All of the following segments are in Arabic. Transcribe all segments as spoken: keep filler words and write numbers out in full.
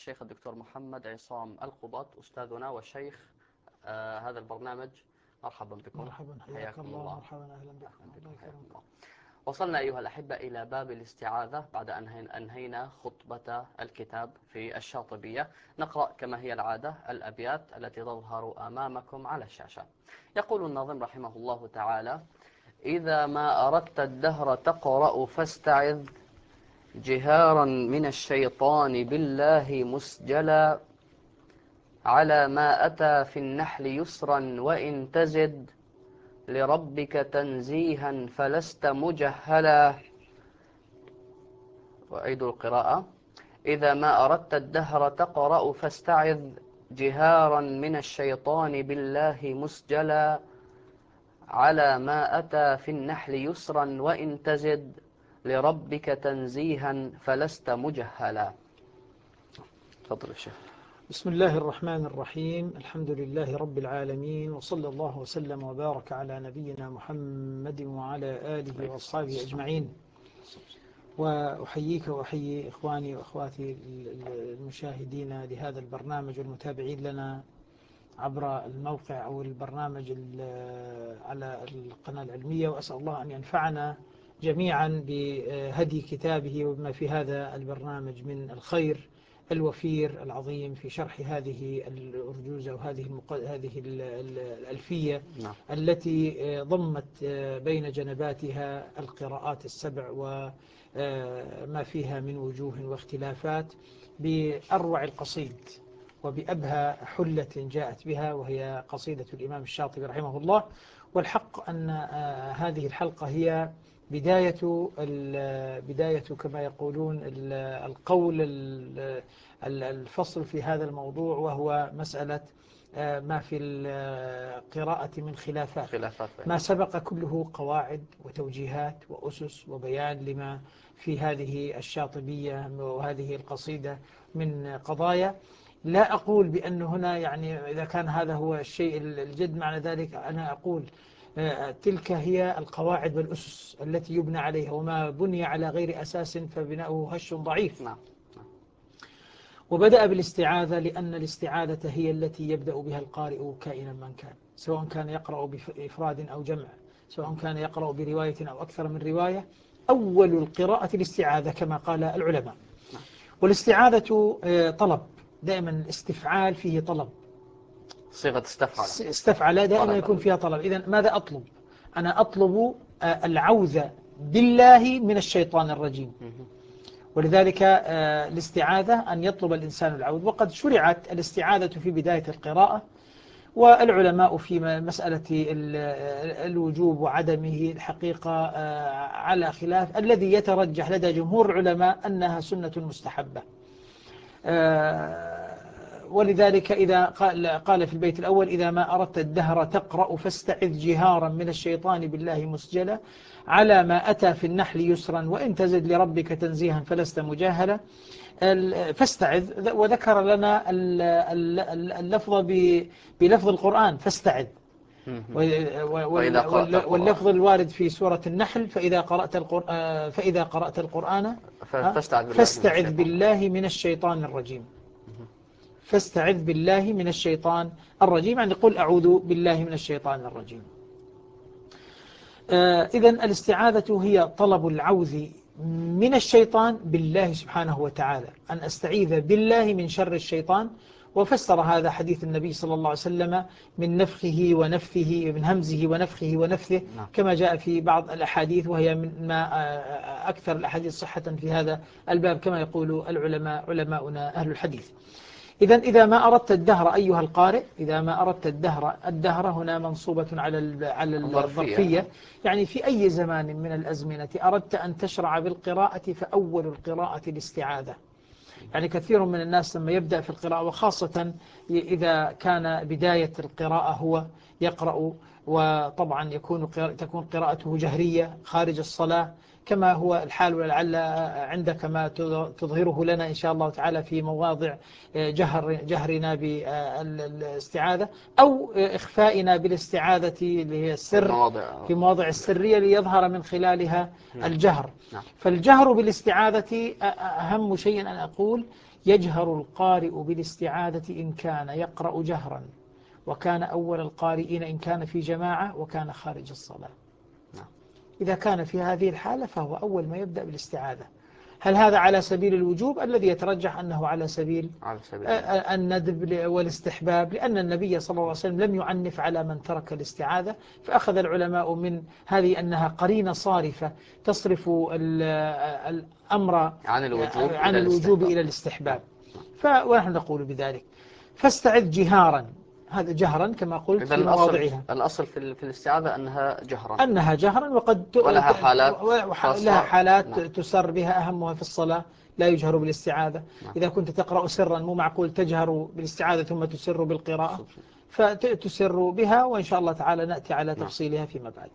الشيخ الدكتور محمد عصام القبط، أستاذنا والشيخ آه هذا البرنامج. مرحبا بكم. مرحبا، حياك الله. الله مرحبا، أهلا بكم. أهلا بكم. الله يكرمكم. الله. وصلنا أيها الأحبة إلى باب الاستعاذة بعد أن أنهينا خطبة الكتاب في الشاطبية. نقرأ كما هي العادة الأبيات التي تظهر أمامكم على الشاشة. يقول الناظم رحمه الله تعالى: إذا ما أردت الدهر تقرأ فاستعذ جهارا من الشيطان بالله مسجلا، على ما أتى في النحل يسرا وإن تزد لربك تنزيها فلست مجهلا. وأعيد القراءة: إذا ما أردت الدهر تقرأ فاستعذ جهارا من الشيطان بالله مسجلا، على ما أتى في النحل يسرا وإن تزد لربك تنزيها فلست مجهلا. تفضل الشيخ. بسم الله الرحمن الرحيم. الحمد لله رب العالمين، وصلى الله وسلم وبارك على نبينا محمد وعلى آله وأصحابه أجمعين. وأحييك وأحيي إخواني وأخواتي المشاهدين لهذا البرنامج والمتابعين لنا عبر الموقع أو البرنامج على القناة العلمية، وأسأل الله أن ينفعنا جميعا بهدي كتابه وبما في هذا البرنامج من الخير الوفير العظيم في شرح هذه الأرجوزة وهذه هذه الألفية نعم. التي ضمت بين جنباتها القراءات السبع وما فيها من وجوه واختلافات بأروع القصيد وبأبهى حلة جاءت بها، وهي قصيدة الإمام الشاطبي رحمه الله. والحق أن هذه الحلقة هي بداية بداية كما يقولون القول الفصل في هذا الموضوع، وهو مسألة ما في القراءة من خلافات. خلافات ما سبق كله قواعد وتوجيهات وأسس وبيان لما في هذه الشاطبية وهذه القصيدة من قضايا. لا أقول بأن هنا يعني إذا كان هذا هو الشيء الجد، معنى ذلك أنا أقول تلك هي القواعد والأسس التي يبنى عليها، وما بني على غير أساس فبناؤه هش ضعيف. نعم. وبدأ بالاستعاذة لأن الاستعاذة هي التي يبدأ بها القارئ كائنا من كان، سواء كان يقرأ بإفراد أو جمع، سواء كان يقرأ برواية أو أكثر من رواية. أول القراءة الاستعاذة كما قال العلماء. والاستعاذة طلب، دائما الاستفعال فيه طلب، صيغة استفعل. استفعل دائما يكون فيها طلب. إذن ماذا أطلب؟ أنا أطلب العوذ بالله من الشيطان الرجيم. ولذلك الاستعاذة أن يطلب الإنسان العوذ. وقد شرعت الاستعاذة في بداية القراءة، والعلماء في مسألة الوجوب وعدمه الحقيقة على خلاف. الذي يترجح لدى جمهور العلماء أنها سنة مستحبة. ولذلك إذا قال, قال في البيت الأول: إذا ما أردت الدهر تقرأ فاستعذ جهارا من الشيطان بالله مسجلا، على ما أتى في النحل يسرا وإن تزد لربك تنزيها فلست مجاهلا. فاستعذ، وذكر لنا اللفظ بلفظ القرآن فاستعذ، واللفظ الوارد في سورة النحل: فإذا قرأت القرآن فإذا قرأت القرآن فاستعذ بالله من الشيطان الرجيم. فاستعذ بالله من الشيطان الرجيم، يعني قل أعوذ بالله من الشيطان الرجيم. إذن الاستعاذة هي طلب العوذ من الشيطان بالله سبحانه وتعالى، أن أستعيذ بالله من شر الشيطان. وفسر هذا حديث النبي صلى الله عليه وسلم: من نفخه ونفثه، من همزه ونفخه ونفثه، كما جاء في بعض الأحاديث، وهي من ما أكثر الأحاديث صحة في هذا الباب كما يقول العلماء علماؤنا أهل الحديث. إذن إذا ما أردت الدهر أيها القارئ، إذا ما أردت الدهر، الدهر هنا منصوبة على على الظرفية، يعني في أي زمان من الأزمنة أردت أن تشرع بالقراءة فأول القراءة الاستعاذة. يعني كثير من الناس لما يبدأ في القراءة، وخاصة إذا كان بداية القراءة هو يقرأ، وطبعا يكون تكون قراءته جهرية خارج الصلاة كما هو الحال، ولعل عندك ما تظهره لنا إن شاء الله تعالى في مواضع جهر جهرنا بالاستعاذة، أو إخفائنا بالاستعاذة اللي هي السر في مواضع السرية ليظهر من خلالها الجهر. فالجهر بالاستعاذة أهم شيء أن أقول يجهر القارئ بالاستعاذة إن كان يقرأ جهرا، وكان أول القارئين إن كان في جماعة، وكان خارج الصلاة. إذا كان في هذه الحالة فهو أول ما يبدأ بالاستعاذة. هل هذا على سبيل الوجوب؟ الذي يترجح أنه على سبيل, على سبيل الندب والاستحباب، لأن النبي صلى الله عليه وسلم لم يعنف على من ترك الاستعاذة. فأخذ العلماء من هذه أنها قرينة صارفة تصرف الأمر عن الوجوب, عن إلى, الوجوب الاستحباب. إلى الاستحباب. ونحن نقول بذلك. فاستعذ جهارا، هذا جهرا كما قلت في مواضعها. الأصل في, في الاستعاذة أنها جهرا، أنها جهرا، وقد ولها حالات, لها حالات نعم. تسر بها، أهمها في الصلاة لا يجهر بالاستعاذة. نعم. إذا كنت تقرأ سرا مو معقول تجهر بالاستعاذة ثم تسر بالقراءة، فتسر بها، وإن شاء الله تعالى نأتي على تفصيلها فيما بعد.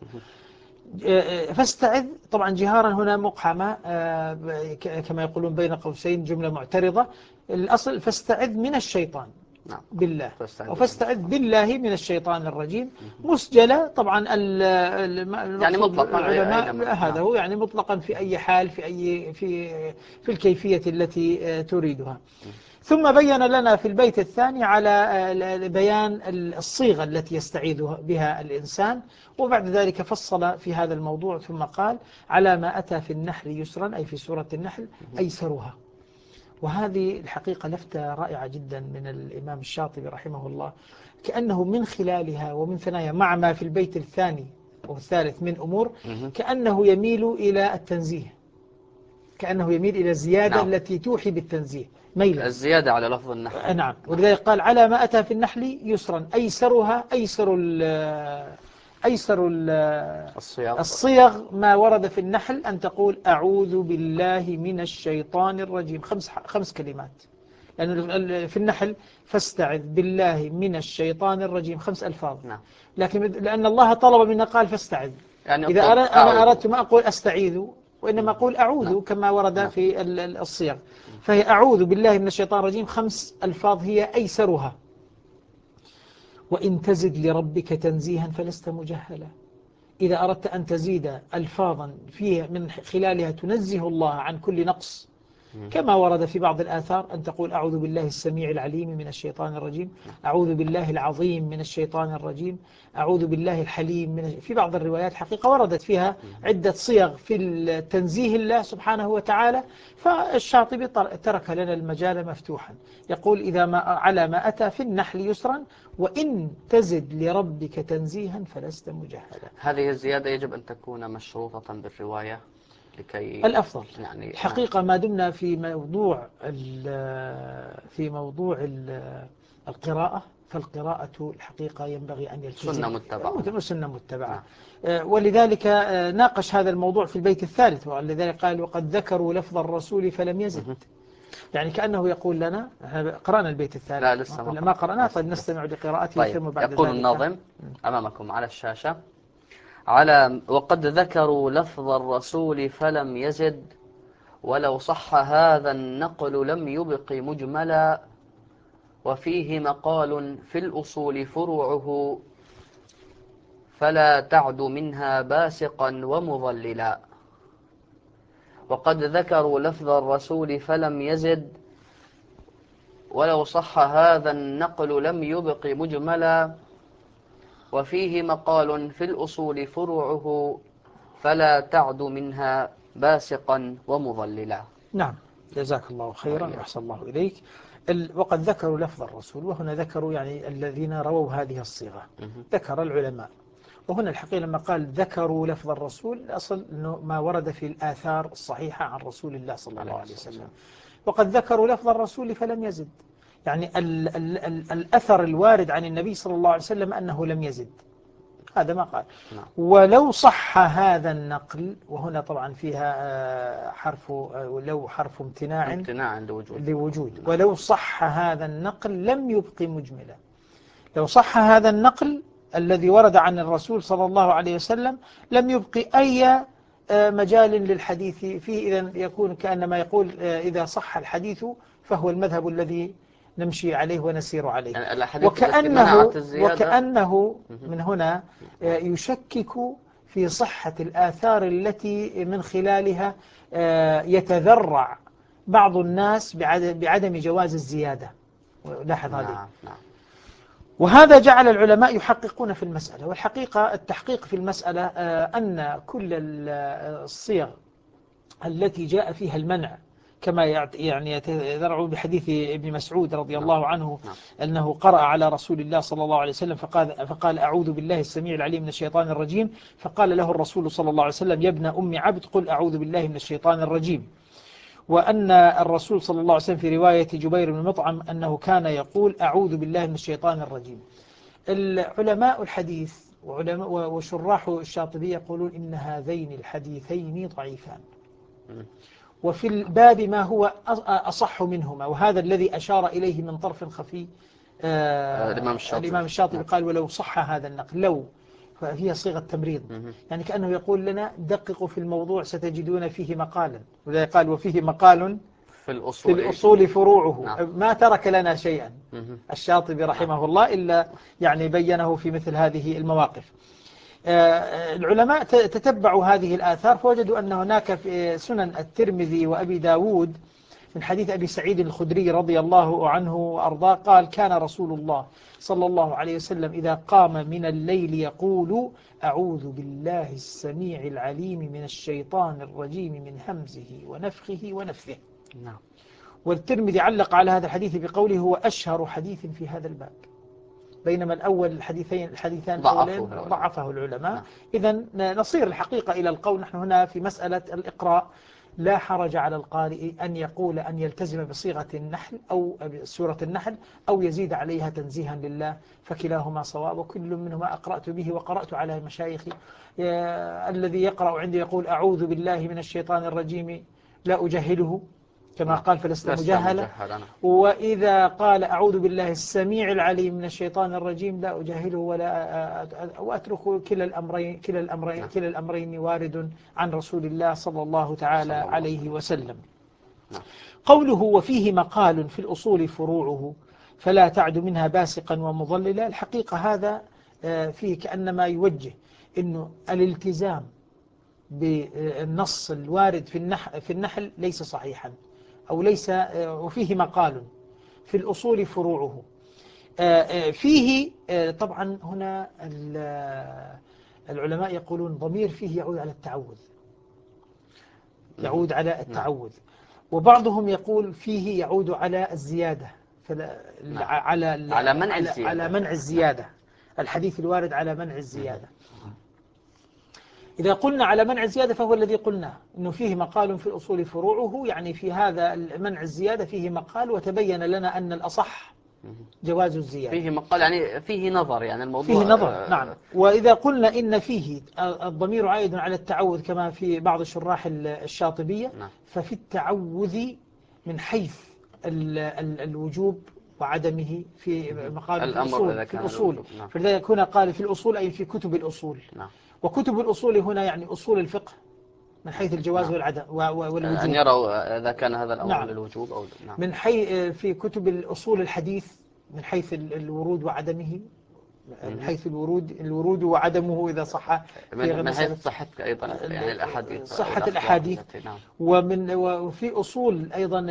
فاستعذ طبعا جهارا هنا مقحمة كما يقولون بين قوسين، جملة معترضة. الأصل فاستعذ من الشيطان نعم. بالله، وفاستعذ بالله من الشيطان الرجيم. مسجلة طبعا يعني مطلقا العلماء هذا هو، يعني مطلقا في أي حال، في أي في في الكيفية التي تريدها. ثم بين لنا في البيت الثاني على بيان الصيغة التي يستعيذ بها الإنسان، وبعد ذلك فصل في هذا الموضوع ثم قال على ما أتى في النحل يسرا، أي في سورة النحل أيسرها. وهذه الحقيقة لفتة رائعة جدا من الإمام الشاطبي رحمه الله، كأنه من خلالها ومن ثنايا مع ما في البيت الثاني والثالث من أمور، كأنه يميل إلى التنزيه، كأنه يميل إلى الزيادة نعم. التي توحي بالتنزيه ميلا، الزيادة على لفظ النحل نعم. ولذلك قال على ما أتى في النحل يسرا، أيسرها أيسر أيسر الصيغ. الصيغ ما ورد في النحل أن تقول أعوذ بالله من الشيطان الرجيم، خمس خمس كلمات، لأن يعني في النحل فاستعذ بالله من الشيطان الرجيم خمس ألفاظ نعم. لكن لأن الله طلب منا قال فاستعذ، يعني إذا أرد أنا أردت ما أقول أستعيذ، وإنما أقول أعوذ نعم. كما ورد نعم. في الصيغ. فهي أعوذ بالله من الشيطان الرجيم خمس ألفاظ هي أيسرها. وإن تزد لربك تنزيها فلست مجهلا، إذا أردت أن تزيد ألفاظا فيها من خلالها تنزه الله عن كل نقص، كما ورد في بعض الآثار أن تقول أعوذ بالله السميع العليم من الشيطان الرجيم، أعوذ بالله العظيم من الشيطان الرجيم، أعوذ بالله الحليم من. في بعض الروايات حقيقة وردت فيها عدة صيغ في التنزيه الله سبحانه وتعالى. فالشاطبي ترك لنا المجال مفتوحا، يقول إذا ما على ما أتى في النحل يسرا، وإن تزد لربك تنزيها فلست مجهلا. هذه الزيادة يجب أن تكون مشروطة بالرواية لكي الأفضل يعني الحقيقة نعم. ما دمنا في موضوع في موضوع القراءة، فالقراءة الحقيقة ينبغي أن يلتزم سنة متبعة سنة متبعة نعم. ولذلك ناقش هذا الموضوع في البيت الثالث، ولذلك قال وقد ذكروا لفظ الرسول فلم يزد. يعني كأنه يقول لنا قرأنا البيت الثالث لا لسه ما قرأناه. طيب نستمع لقراءته طيب. ثم بعد يقول ذلك الناظم أمامكم على الشاشة على وقد ذكروا لفظ الرسول فلم يزد، ولو صح هذا النقل لم يبق مجملا، وفيه مقال في الأصول فروعه فلا تعد منها باسقا ومضللا. وقد ذكروا لفظ الرسول فلم يزد، ولو صح هذا النقل لم يبق مجملا، وفيه مقال في الأصول فروعه فلا تعد منها باسقا ومضللا. نعم جزاك الله خيرا وأحسن الله إليك. وقد ذكروا لفظ الرسول، وهنا ذكروا يعني الذين رووا هذه الصيغة، ذكر العلماء. وهنا الحقيقة لما قال ذكروا لفظ الرسول، الأصل أنه ما ورد في الآثار الصحيحة عن رسول الله صلى الله عليه وسلم. وقد ذكروا لفظ الرسول فلم يزد، يعني ال ال ال الأثر الوارد عن النبي صلى الله عليه وسلم أنه لم يزد، هذا ما قال. نعم. ولو صح هذا النقل، وهنا طبعا فيها حرف لو حرف امتناع امتناع لوجود, لوجود. نعم. ولو صح هذا النقل لم يبق مجملا، لو صح هذا النقل الذي ورد عن الرسول صلى الله عليه وسلم لم يبق أي مجال للحديث فيه. إذن يكون كأنما يقول إذا صح الحديث فهو المذهب الذي نمشي عليه ونسير عليه. يعني وكأنه, وكأنه من هنا يشكك في صحة الآثار التي من خلالها يتذرع بعض الناس بعدم جواز الزيادة، لاحظ هذه. نعم نعم. وهذا جعل العلماء يحققون في المسألة. والحقيقة التحقيق في المسألة أن كل الصيغ التي جاء فيها المنع، كما يعني يتذرع بحديث ابن مسعود رضي نعم الله عنه نعم. أنه قرأ على رسول الله صلى الله عليه وسلم فقال, فقال أعوذ بالله السميع العليم من الشيطان الرجيم، فقال له الرسول صلى الله عليه وسلم يا ابن أم عبد قل أعوذ بالله من الشيطان الرجيم. وأن الرسول صلى الله عليه وسلم في رواية جبير بن مطعم أنه كان يقول أعوذ بالله من الشيطان الرجيم. العلماء الحديث وعلماء وشراح الشاطبية يقولون إن هذين الحديثين ضعيفان، وفي الباب ما هو أصح منهما، وهذا الذي أشار إليه من طرف خفي آه الإمام الشاطبي. الإمام الشاطبي نعم. قال ولو صح هذا النقل، لو فهي صيغة تمريض، يعني كأنه يقول لنا دققوا في الموضوع ستجدون فيه مقالا، وذا قال وفيه مقال في الأصول, في الأصول فروعه. نعم. ما ترك لنا شيئا الشاطبي رحمه نعم. الله إلا يعني بينه في مثل هذه المواقف. العلماء تتبعوا هذه الآثار فوجدوا أن هناك في سنن الترمذي وأبي داود من حديث أبي سعيد الخدري رضي الله عنه وأرضاه قال كان رسول الله صلى الله عليه وسلم إذا قام من الليل يقول أعوذ بالله السميع العليم من الشيطان الرجيم من همزه ونفخه ونفثه. نعم. والترمذي علق على هذا الحديث بقوله هو أشهر حديث في هذا الباب، بينما الأول الحديثين الحديثان الأولين ضعفه العلماء. نعم. إذن نصير الحقيقة إلى القول نحن هنا في مسألة الإقراء لا حرج على القارئ أن يقول أن يلتزم بصيغة النحل أو سورة النحل أو يزيد عليها تنزيها لله، فكلاهما صواب وكل منهما أقرأت به وقرأت على مشايخي. الذي يقرأ عندي يقول أعوذ بالله من الشيطان الرجيم لا أجهله كما قال فلست مجهلا، وإذا قال أعوذ بالله السميع العليم من الشيطان الرجيم لا أجهله ولا وأترك كلا الأمرين كلا الأمرين كلا الأمرين وارد عن رسول الله صلى الله تعالى عليه وسلم. قوله وفيه مقال في الأصول فروعه فلا تعد منها باسقا ومضللا، الحقيقة هذا فيه كأنما يوجه إنه الالتزام بالنص الوارد في النحل, في النحل ليس صحيحا أو ليس، وفيه مقال في الأصول فروعه. فيه طبعا هنا العلماء يقولون ضمير فيه يعود على التعوذ، يعود على التعوذ، وبعضهم يقول فيه يعود على الزيادة، على على منع الزيادة، على منع الزيادة، الحديث الوارد على منع الزيادة. إذا قلنا على منع الزيادة فهو الذي قلناه أنه فيه مقال في الأصول فروعه، يعني في هذا منع الزيادة فيه مقال، وتبين لنا أن الأصح جواز الزيادة. فيه مقال يعني فيه نظر، يعني الموضوع فيه نظر. نعم. وإذا قلنا إن فيه الضمير عائد على التعوذ كما في بعض شراح الشاطبية، نعم. ففي التعوذ من حيث ال ال الوجوب وعدمه في مقال الأصول في الأصول، نعم. فلذلك هنا قال في الأصول أي في كتب الأصول، نعم. وكتب الأصول هنا يعني أصول الفقه من حيث الجواز، نعم. والعدم والوجوب، أن يروا إذا كان هذا الأمر، نعم. للوجوب أو نعم. من حيث في كتب الأصول الحديث من حيث الورود وعدمه، من حيث الورود الورود وعدمه إذا صح، من, من حيث صحة أيضا يعني الأحاديث، صحة الأحاديث، نعم. ومن وفي أصول أيضا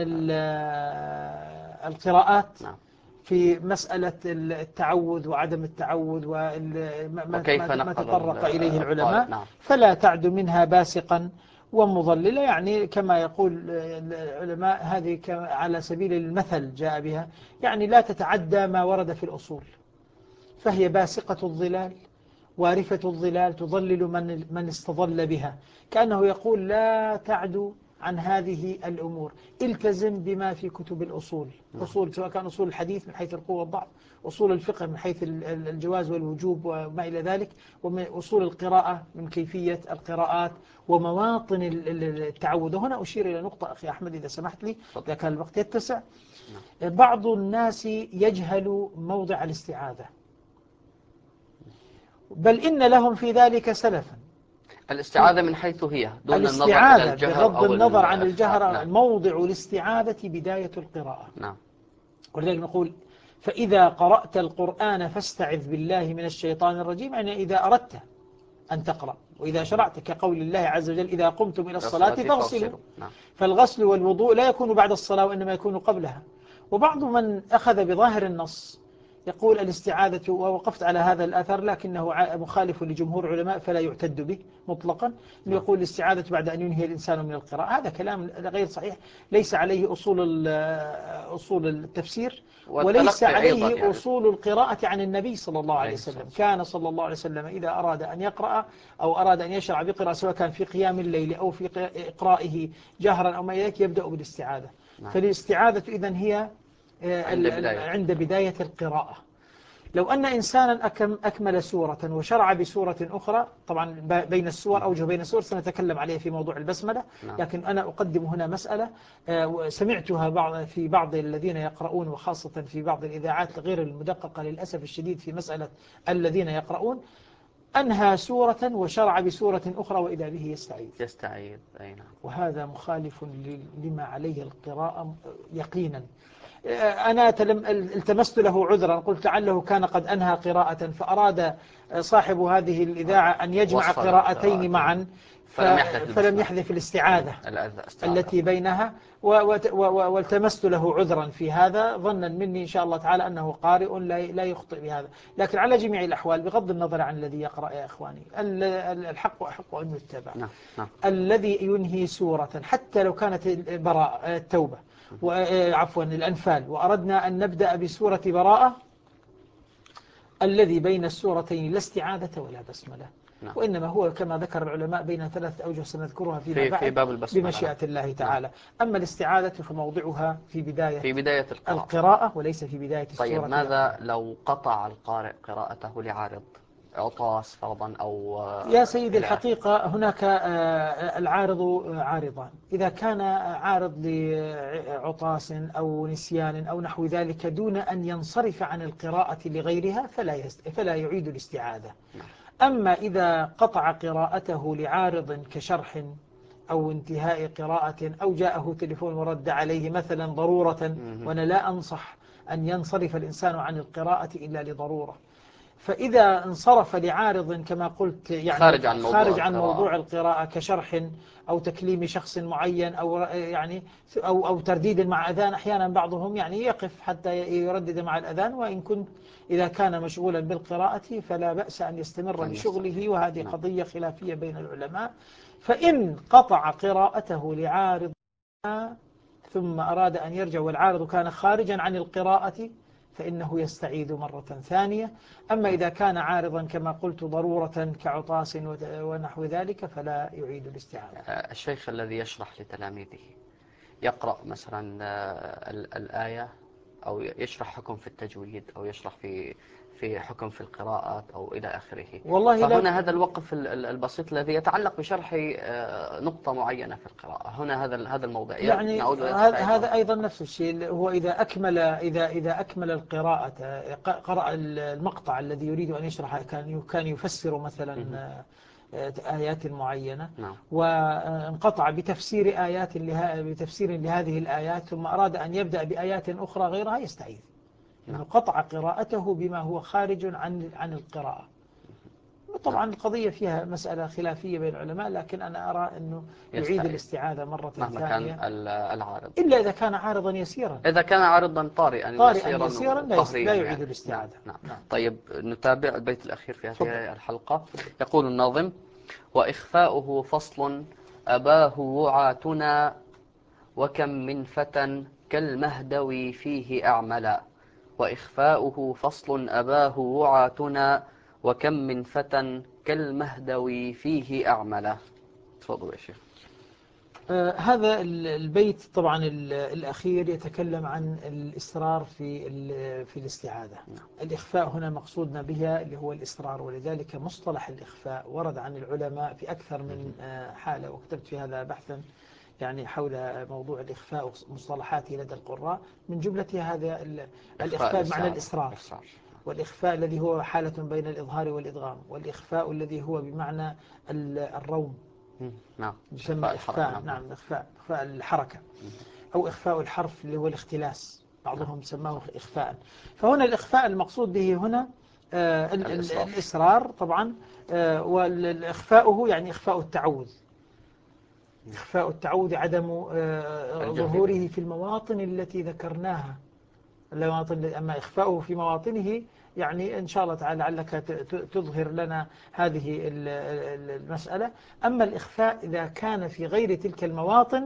القراءات، نعم. في مسألة التعوذ وعدم التعوذ وما تطرق إليه العلماء، نعم. فلا تعد منها باسقا ومضللة، يعني كما يقول العلماء هذه على سبيل المثل جاء بها، يعني لا تتعدى ما ورد في الأصول، فهي باسقة الظلال وارفة الظلال تضلل من من استظل بها، كأنه يقول لا تعدو عن هذه الأمور، التزم بما في كتب الأصول، أصول سواء كان أصول الحديث من حيث القوة والضعف، أصول الفقه من حيث الجواز والوجوب وما إلى ذلك، وأصول القراءة من كيفية القراءات ومواطن التعوذ. هنا أشير إلى نقطة أخي أحمد إذا سمحت لي، إذا كان الوقت يتسع. بعض الناس يجهل موضع الاستعاذة، بل إن لهم في ذلك سلفا. الاستعاذة من حيث هي دون النظر إلى الجهر بغض أو النظر عن الجهر، نعم. موضع الاستعاذة بداية القراءة، نعم. ولذلك نقول فإذا قرأت القرآن فاستعذ بالله من الشيطان الرجيم، يعني إذا أردت أن تقرأ وإذا شرعت كقول الله عز وجل إذا قمتم إلى الصلاة الصلاة فاغسلوا. فاغسلوا. نعم. فالغسل والوضوء لا يكون بعد الصلاة وإنما يكون قبلها. وبعض من أخذ بظاهر النص يقول الاستعاذة، ووقفت على هذا الأثر لكنه مخالف لجمهور العلماء فلا يعتد به مطلقا، أنه يقول الاستعاذة بعد أن ينهي الإنسان من القراءة. هذا كلام غير صحيح، ليس عليه أصول أصول التفسير وليس أيضا عليه يعني. أصول القراءة عن النبي صلى الله عليه عليه وسلم. الصلاة كان صلى الله عليه وسلم إذا أراد أن يقرأ أو أراد أن يشرع بقراءة، سواء كان في قيام الليل أو في إقرائه جهرا أو ما إليك، يبدأ بالاستعاذة. نعم. فالاستعاذة إذن هي عند بداية عند بداية القراءة. لو أن إنسانا أكمل سورة وشرع بسورة أخرى، طبعا بين السور أوجه بين السور سنتكلم عليه في موضوع البسملة، نعم. لكن أنا أقدم هنا مسألة سمعتها في بعض الذين يقرؤون، وخاصة في بعض الإذاعات غير المدققة للأسف الشديد في مسألة الذين يقرؤون، أنهى سورة وشرع بسورة أخرى وإذا به يستعيذ يستعيذ. أي نعم. وهذا مخالف لما عليه القراءة يقينا. أنا التمست له عذرا، قلت لعله كان قد أنهى قراءة فأراد صاحب هذه الإذاعة أن يجمع قراءتين معا فلم يحذف فلم يحذف الاستعاذة التي بينها، والتمست له عذرا في هذا ظنا مني إن شاء الله تعالى أنه قارئ لا يخطئ بهذا. لكن على جميع الأحوال بغض النظر عن الذي يقرأ يا إخواني، الحق أحق أن يتبع. نعم. نعم. الذي ينهي سورة حتى لو كانت براءة التوبة عفوا الأنفال وأردنا أن نبدأ بسورة براءة، الذي بين السورتين لا استعاذة ولا بسملة. نعم. وإنما هو كما ذكر العلماء بين ثلاثة أوجه سنذكرها فيما بعد في باب البسملة بمشيئة الله تعالى. نعم. أما الاستعاذة فموضعها في بداية, في بداية القراءة. القراءة وليس في بداية السورة. طيب ماذا لو قطع القارئ قراءته لعارض عطاس فرضا أو يا سيدي الحقيقة هناك العارض عارضان. إذا كان عارض لعطاس أو نسيان أو نحو ذلك دون أن ينصرف عن القراءة لغيرها فلا, يست... فلا يعيد الاستعاذة. أما إذا قطع قراءته لعارض كشرح أو انتهاء قراءة أو جاءه تليفون ورد عليه مثلا ضرورة، وأنا لا أنصح أن ينصرف الإنسان عن القراءة إلا لضرورة، فإذا انصرف لعارض كما قلت يعني خارج عن موضوع, خارج عن موضوع القراءة كشرح أو تكليم شخص معين أو يعني أو أو ترديد مع أذان، أحيانا بعضهم يعني يقف حتى يردد مع الأذان، وإن كنت إذا كان مشغولا بالقراءة فلا بأس أن يستمر بشغله، وهذه قضية خلافية بين العلماء. فإن قطع قراءته لعارض ثم أراد أن يرجع والعارض كان خارجا عن القراءة فإنه يستعيذ مرة ثانية. أما إذا كان عارضا كما قلت ضرورة كعطاس ونحو ذلك فلا يعيد الاستعاذة. الشيخ الذي يشرح لتلاميذه يقرأ مثلا الآية أو يشرح حكم في التجويد أو يشرح في في حكم في القراءات أو إلى آخره، والله فهنا هذا الوقف البسيط الذي يتعلق بشرح نقطة معينة في القراءة، هنا هذا هذا الموضع يعني هذا أيضا نفس الشيء. هو إذا أكمل إذا إذا أكمل القراءة قرأ المقطع الذي يريد أن يشرحه، كان كان يفسر مثلا آيات معينة، نعم. وانقطع بتفسير آيات لها بتفسير لهذه الآيات ثم أراد أن يبدأ بآيات أخرى غيرها يستعيذ، لأنه نعم. قطع قراءته بما هو خارج عن عن القراءة. طبعا القضية فيها مسألة خلافية بين العلماء، لكن أنا أرى أنه يعيد الاستعاذة مرة ثانية كان العارض، إلا إذا كان عارضا يسيرا. إذا كان عارضا طارئا طارئا يسيرا لا, لا يعيد يعني. الاستعاذة. نعم. نعم. طيب نتابع البيت الأخير في هذه الحلقة. يقول الناظم: وإخفاؤه فصل أباه وعاتنا، وكم من فتى كالمهدوي فيه أعملا. وإخفاؤه فصل أباه وعاتنا، وكم من فتى كالمهدوي فيه أعملا. تفضل يا شيخ. آه هذا البيت طبعا الأخير يتكلم عن الإصرار في في الاستعاذة. نعم. الإخفاء هنا مقصودنا بها اللي هو الإصرار، ولذلك مصطلح الإخفاء ورد عن العلماء في أكثر من آه حالة، وكتبت في هذا بحثا يعني حول موضوع الإخفاء ومصطلحاته لدى القراء. من جملتها هذا الإخفاء بمعنى الإصرار، والإخفاء الذي هو حالة بين الإظهار والإدغام، والإخفاء الذي هو بمعنى الروم، نعم، يسمى إخفاء. نعم. نعم إخفاء إخفاء الحركة أو إخفاء الحرف اللي هو الاختلاس، بعضهم سماه إخفاء. فهنا الإخفاء المقصود به هنا آه ال- ال- الإصرار. الإصرار طبعا، آه والإخفاؤه يعني إخفاء التعوذ. إخفاء التعوذ عدم آه الجهر به. ظهوره في المواطن التي ذكرناها. المواطن، أما إخفاؤه في مواطنه يعني إن شاء الله تعالى لعلك تظهر لنا هذه المسألة. أما الإخفاء إذا كان في غير تلك المواطن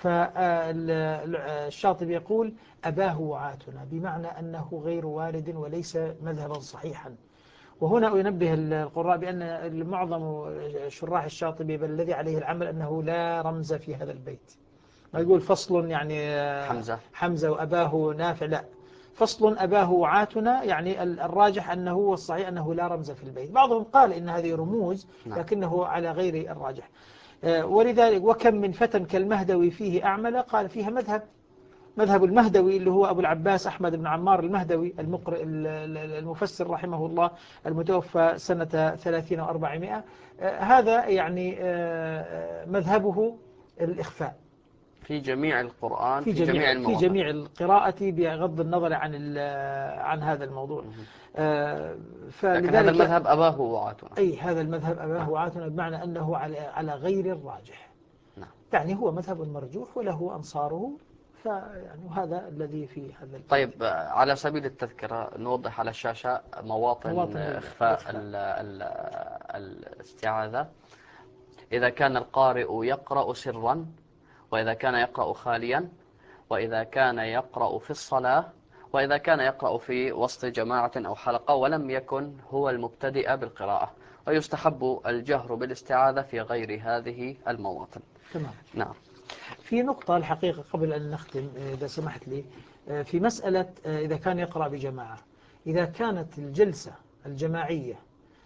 فالشاطبي يقول أباه وعاتنا، بمعنى أنه غير وارد وليس مذهبا صحيحا. وهنا ينبه القراء بأن معظم شراح الشاطبي بل الذي عليه العمل أنه لا رمز في هذا البيت. ما يقول فصل يعني حمزة. حمزة وأباه نافع، لا، فصل أباه وعاتنا، يعني الراجح أنه والصحيح أنه لا رمز في البيت. بعضهم قال إن هذه رموز نعم. لكنه على غير الراجح. ولذلك وكم من فتى كالمهدوي فيه أعمل، قال فيها مذهب مذهب المهدوي اللي هو أبو العباس أحمد بن عمار المهدوي المقرئ المفسر رحمه الله المتوفى سنة ثلاثين وأربعمائة. هذا يعني مذهبه الإخفاء في جميع القرآن في في جميع جميع في المواطن. جميع القراءة بغض النظر عن عن هذا الموضوع. لكن هذا فلذلك المذهب أباه وعاتنا. أي هذا المذهب أباه نعم. وعاتنا، بمعنى أنه على على غير الراجح. نعم. يعني هو مذهب مرجوح وله أنصاره، فيعني هذا الذي في هذا البيت. طيب، على سبيل التذكرة نوضح على الشاشة مواطن مواطن إخفاء الإخفاء. ال ال الاستعاذة. إذا كان القارئ يقرأ سرا، وإذا كان يقرأ خاليا، وإذا كان يقرأ في الصلاة، وإذا كان يقرأ في وسط جماعة أو حلقة ولم يكن هو المبتدئ بالقراءة. ويستحب الجهر بالاستعاذة في غير هذه المواطن. تمام. نعم. في نقطة الحقيقة قبل أن نختم إذا سمحت لي، في مسألة إذا كان يقرأ بجماعة، إذا كانت الجلسة الجماعية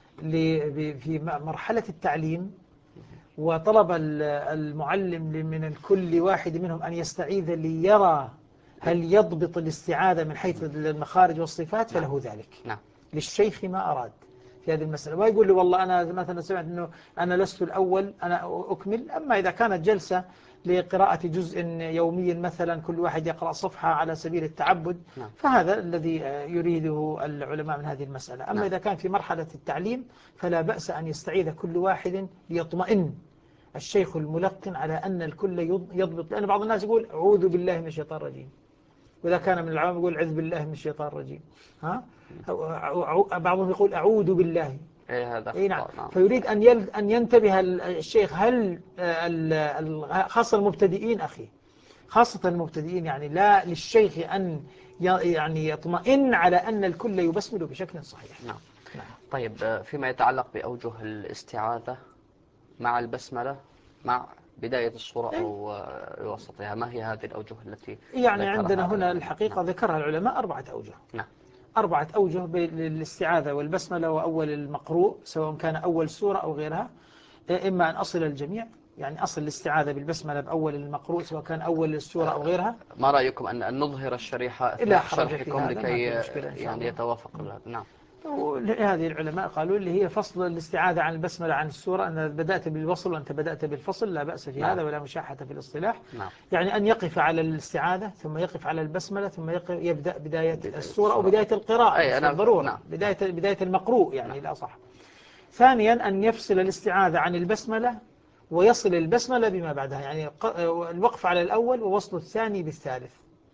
في مرحلة التعليم وطلب المعلم من كل واحد منهم أن يستعيذ ليرى هل يضبط الاستعاذة من حيث المخارج والصفات فله ذلك. نعم. للشيخ ما أراد في هذه المسألة، ما يقول له والله أنا مثلا سمعت أنه أنا لست الأول أنا أكمل. أما إذا كانت جلسة لقراءة جزء يوميا مثلا كل واحد يقرأ صفحة على سبيل التعبد، نعم. فهذا الذي يريده العلماء من هذه المسألة. أما نعم. إذا كان في مرحلة التعليم فلا بأس أن يستعيذ كل واحد ليطمئن الشيخ الملقن على أن الكل يضبط. لأن بعض الناس يقول أعوذ بالله من الشيطان الرجيم، وإذا كان من العوام يقول أعوذ بالله من الشيطان الرجيم. ها؟ بعضهم يقول أعوذ بالله. إيه هذا أي نعم. خطأ. نعم. فيريد أن يل أن ينتبه الشيخ، هل خاصة المبتدئين أخي، خاصة المبتدئين، يعني لا للشيخ أن يعني يطمئن على أن الكل يبسمل بشكل صحيح. نعم. نعم. طيب، فيما يتعلق بأوجه الاستعاذة مع البسملة مع بداية الصورة أو وسطها، ما هي هذه الأوجه التي يعني عندنا ذكرها هنا العلماء؟ الحقيقة نعم. ذكرها العلماء أربعة أوجه. نعم. أربعة أوجه للاستعاذة والبسملة وأول المقروء سواء كان أول سورة أو غيرها. إما أن أصل الجميع، يعني أصل الاستعاذة بالبسملة بأول المقروء سواء كان أول السورة أو غيرها. ما رأيكم أن نظهر الشريحة لا أثناء حرج في شرحكم هذا، ما لكي في مشكلة إن شاء يعني الله. يتوافق؟ نعم. هذه العلماء قالوا اللي هي فصل الاستعاذة عن البسملة عن السورة، أن بدأت بالوصل وأنت بدأت بالفصل، لا بأس في نعم. هذا ولا مشاحة في الاصطلاح. نعم. يعني أن يقف على الاستعاذة ثم يقف على البسملة ثم يبدأ بداية بداية السورة أو السورة. بداية القراءة، أي مش أنا. بالضرورة نعم. بداية بداية المقروء نعم. يعني لا صح. ثانيا أن يفصل الاستعاذة عن البسملة ويصل البسملة بما بعدها، يعني الوقف على الأول ووصل الثاني بالثالث.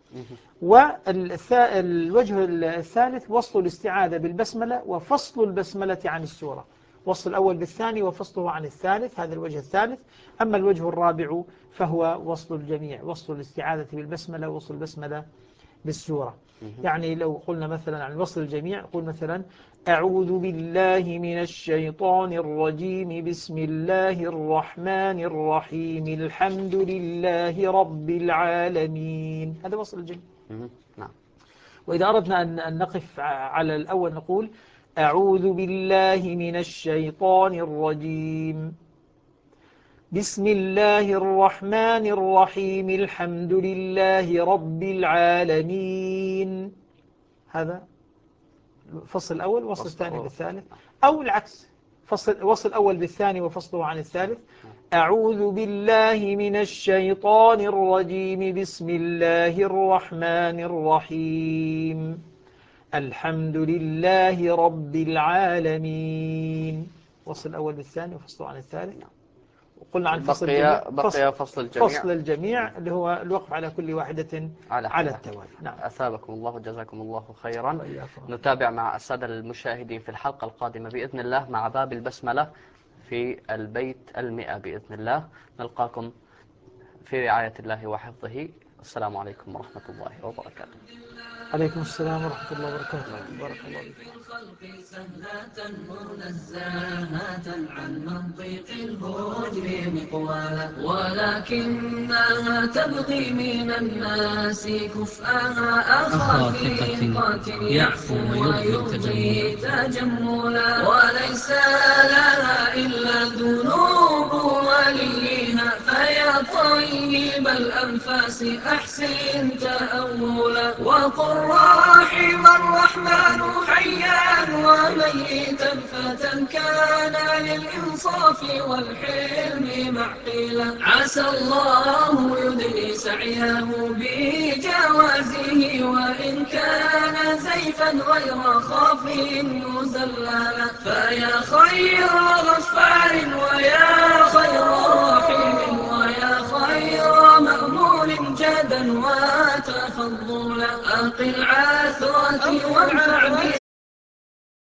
والوجه الثالث وصل الاستعاذة بالبسملة وفصل البسملة عن السورة، وصل الأول بالثاني وفصله عن الثالث، هذا الوجه الثالث. أما الوجه الرابع فهو وصل الجميع، وصل الاستعاذة بالبسملة ووصل البسملة بالسورة. يعني لو قلنا مثلا عن وصل الجميع قل مثلا أعوذ بالله من الشيطان الرجيم بسم الله الرحمن الرحيم الحمد لله رب العالمين، هذا وصل الجميع. نعم. وإذا أردنا أن نقف على الأول نقول أعوذ بالله من الشيطان الرجيم بسم الله الرحمن الرحيم الحمد لله رب العالمين، هذا فصل الأول وصل الثاني بالثالث. أو العكس، فصل وصل الأول بالثاني وفصله عن الثالث. أعوذ بالله من الشيطان الرجيم بسم الله الرحمن الرحيم الحمد لله رب العالمين. وصل الأول بالثاني وفصلوا عن الثالث. وقلنا عن فصل الجميع. بقي, بقي فصل الجميع فصل الجميع اللي هو الوقف على كل واحدة على, على التوالي. نعم. أثابكم الله وجزاكم الله خيرا. نتابع مع السادة المشاهدين في الحلقة القادمة بإذن الله مع باب البسملة في البيت المئة بإذن الله. نلقاكم في رعاية الله وحفظه. السلام عليكم ورحمة الله وبركاته. عليكم السلام ورحمة الله وبركاته. بارك الله فيك. في الخلق سهلة منزهة عن منطق الهجر مقوالا، ولكنها تبغي من الناس كفءها أخا ثقة يعفو ويبغي تجملا، وليس لها إلا ذنوب وليها، فيا طيب الأنفاس أحسن تأولا، وقل رحم الرحمن حيا وميتا فتى كان للإنصاف والحلم معقلا، عسى الله يدني سعيه بجوازه، وإن كان زيفا غير خاف مزللا، فيا خير غفار ويا خير رحيم ويا خير مأمون جدا وتفضلا، أقل عثرتي وانفع